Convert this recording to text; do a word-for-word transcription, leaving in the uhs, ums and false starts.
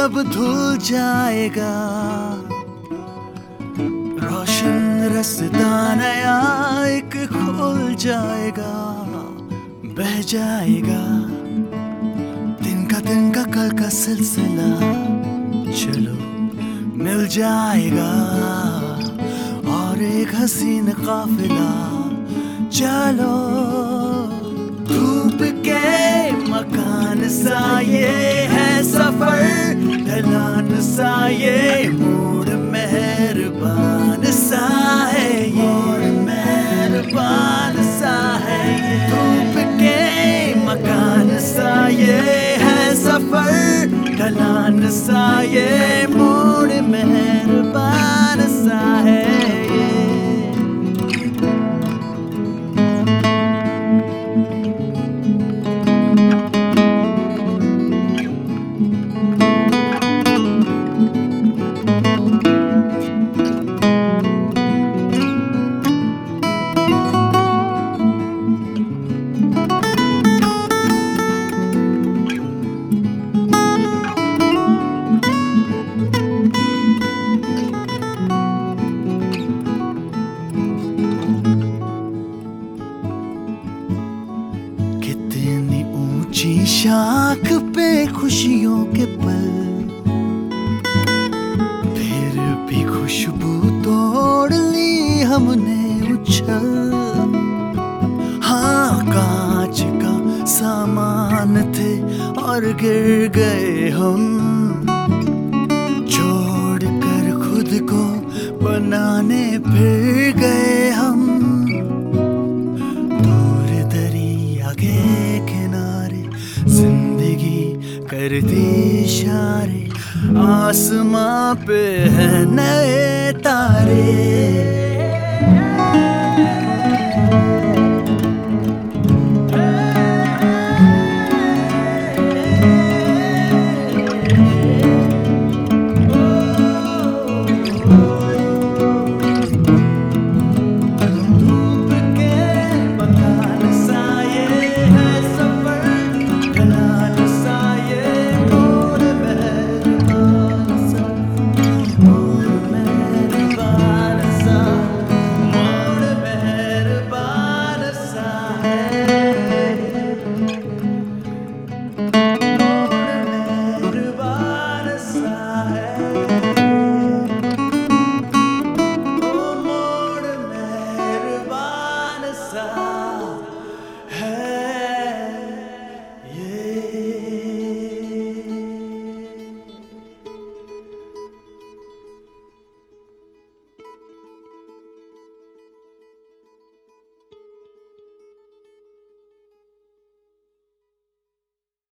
सब धुल जाएगा, रोशन रास्ता नया एक खुल जाएगा, बह जाएगा दिन का दिन का कल का सिलसिला, चलो मिल जाएगा और एक हसीन काफिला। चलो धूप के मकान सा ये है सफर, ढलान सा ये मोड़ मेहरबान सा है, ये मेहरबान सा है। धूप के मकान सा ये है सफर, ढलान सा ये मोड़ मेहरबान सा है। ऊंची शाख पे खुशियों के पल, फिर भी खुशबू तोड़ ली हमने उछल। हाँ कांच का सामान थे और गिर गए हम, छोड़ कर खुद को बनाने फिर गए हम। दूर दरिया के किनारे जिंदगी करती इशारे, आसमां पे है नए तारे।